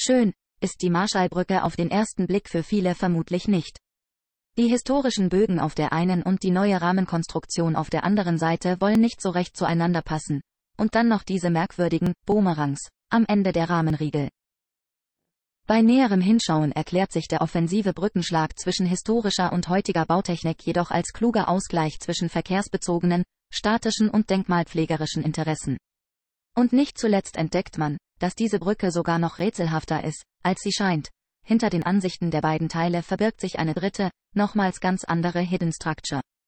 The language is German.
Schön ist die Marschallbrücke auf den ersten Blick für viele vermutlich nicht. Die historischen Bögen auf der einen und die neue Rahmenkonstruktion auf der anderen Seite wollen nicht so recht zueinander passen. Und dann noch diese merkwürdigen Boomerangs am Ende der Rahmenriegel. Bei näherem Hinschauen erklärt sich der offensive Brückenschlag zwischen historischer und heutiger Bautechnik jedoch als kluger Ausgleich zwischen verkehrsbezogenen, statischen und denkmalpflegerischen Interessen. Und nicht zuletzt entdeckt man, dass diese Brücke sogar noch rätselhafter ist, als sie scheint. Hinter den Ansichten der beiden Teile verbirgt sich eine dritte, nochmals ganz andere Hidden Structure.